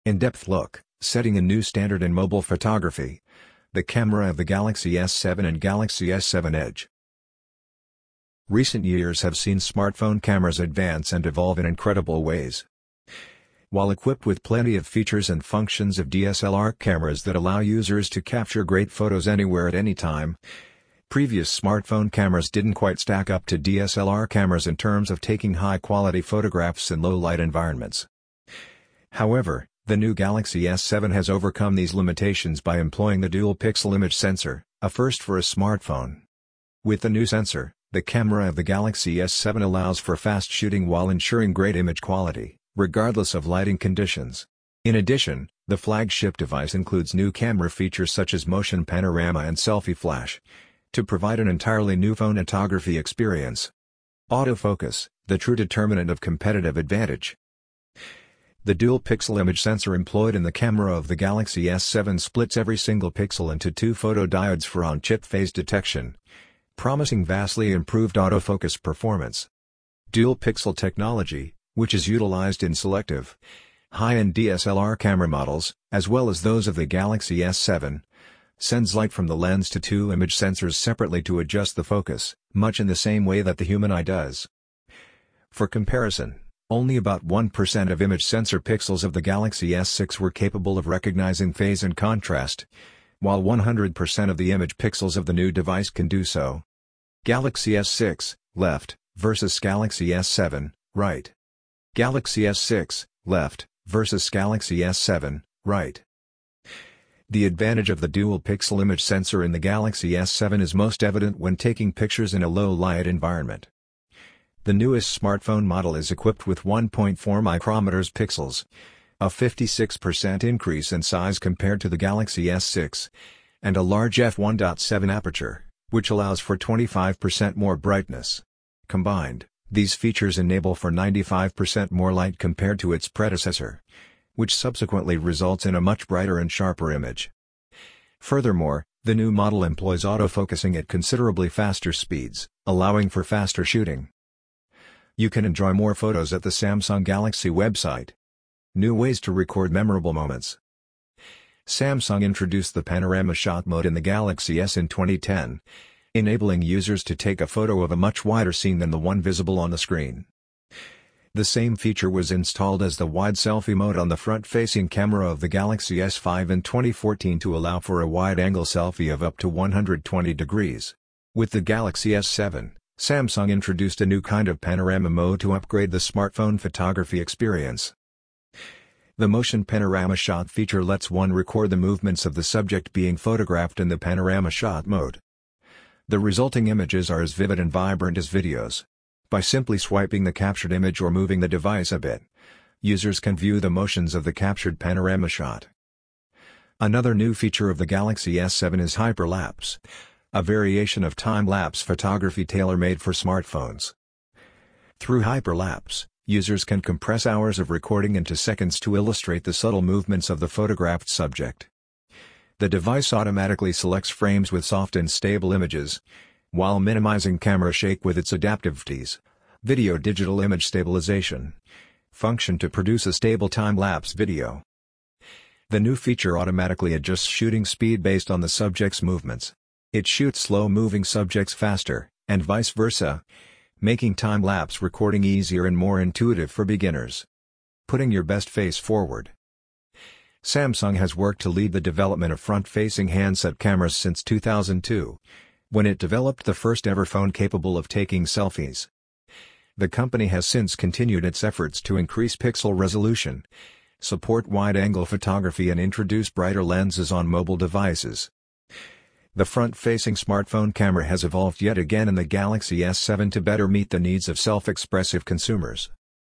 In-depth look, setting a new standard in mobile photography. The camera of the Galaxy S7 and Galaxy S7 Edge. Recent years have seen smartphone cameras advance and evolve in incredible ways. While equipped with plenty of features and functions of DSLR cameras that allow users to capture great photos anywhere at any time, previous smartphone cameras didn't quite stack up to DSLR cameras in terms of taking high-quality photographs in low-light environments. However, the new Galaxy S7 has overcome these limitations by employing the dual-pixel image sensor, a first for a smartphone. With the new sensor, the camera of the Galaxy S7 allows for fast shooting while ensuring great image quality, regardless of lighting conditions. In addition, the flagship device includes new camera features such as motion panorama and selfie flash, to provide an entirely new photography experience. Autofocus, the true determinant of competitive advantage. The dual-pixel image sensor employed in the camera of the Galaxy S7 splits every single pixel into two photodiodes for on-chip phase detection, promising vastly improved autofocus performance. Dual-pixel technology, which is utilized in selective, high-end DSLR camera models, as well as those of the Galaxy S7, sends light from the lens to two image sensors separately to adjust the focus, much in the same way that the human eye does. For comparison, only about 1% of image sensor pixels of the Galaxy S6 were capable of recognizing phase and contrast, while 100% of the image pixels of the new device can do so. Galaxy S6, left, versus Galaxy S7, right. Galaxy S6, left, versus Galaxy S7, right. The advantage of the dual-pixel image sensor in the Galaxy S7 is most evident when taking pictures in a low-light environment. The newest smartphone model is equipped with 1.4 micrometers pixels, a 56% increase in size compared to the Galaxy S6, and a large f1.7 aperture, which allows for 25% more brightness. Combined, these features enable for 95% more light compared to its predecessor, which subsequently results in a much brighter and sharper image. Furthermore, the new model employs autofocusing at considerably faster speeds, allowing for faster shooting. You can enjoy more photos at the Samsung Galaxy website. New ways to record memorable moments. Samsung introduced the panorama shot mode in the Galaxy S in 2010, enabling users to take a photo of a much wider scene than the one visible on the screen. The same feature was installed as the wide selfie mode on the front-facing camera of the Galaxy S5 in 2014 to allow for a wide-angle selfie of up to 120 degrees. With the Galaxy S7, Samsung introduced a new kind of panorama mode to upgrade the smartphone photography experience. The motion panorama shot feature lets one record the movements of the subject being photographed in the panorama shot mode. The resulting images are as vivid and vibrant as videos. By simply swiping the captured image or moving the device a bit, users can view the motions of the captured panorama shot. Another new feature of the Galaxy S7 is hyperlapse, a variation of time-lapse photography tailor-made for smartphones. Through hyperlapse, users can compress hours of recording into seconds to illustrate the subtle movements of the photographed subject. The device automatically selects frames with soft and stable images, while minimizing camera shake with its adaptive VTS, Video Digital Image Stabilization, function to produce a stable time-lapse video. The new feature automatically adjusts shooting speed based on the subject's movements. It shoots slow-moving subjects faster, and vice versa, making time-lapse recording easier and more intuitive for beginners. Putting your best face forward. Samsung has worked to lead the development of front-facing handset cameras since 2002, when it developed the first-ever phone capable of taking selfies. The company has since continued its efforts to increase pixel resolution, support wide-angle photography and introduce brighter lenses on mobile devices. The front-facing smartphone camera has evolved yet again in the Galaxy S7 to better meet the needs of self-expressive consumers.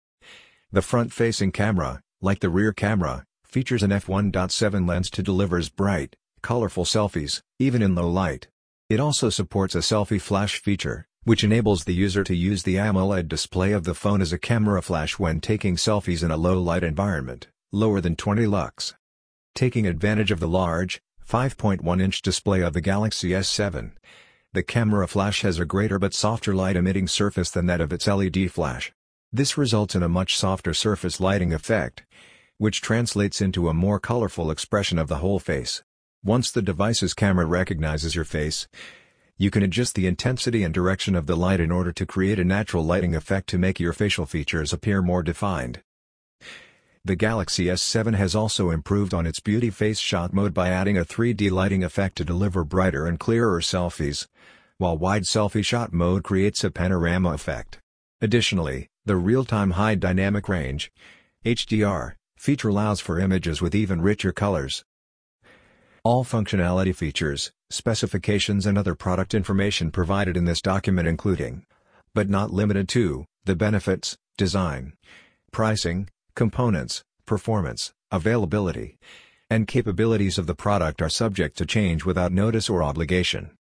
The front-facing camera, like the rear camera, features an f1.7 lens to deliver bright, colorful selfies, even in low light. It also supports a selfie flash feature, which enables the user to use the AMOLED display of the phone as a camera flash when taking selfies in a low-light environment, lower than 20 lux. Taking advantage of the large, 5.1-inch display of the Galaxy S7, the camera flash has a greater but softer light-emitting surface than that of its LED flash. This results in a much softer surface lighting effect, which translates into a more colorful expression of the whole face. Once the device's camera recognizes your face, you can adjust the intensity and direction of the light in order to create a natural lighting effect to make your facial features appear more defined. The Galaxy S7 has also improved on its beauty face shot mode by adding a 3D lighting effect to deliver brighter and clearer selfies, while wide selfie shot mode creates a panorama effect. Additionally, the real-time high dynamic range (HDR) feature allows for images with even richer colors. All functionality features, specifications and other product information provided in this document including, but not limited to, the benefits, design, pricing, components, performance, availability, and capabilities of the product are subject to change without notice or obligation.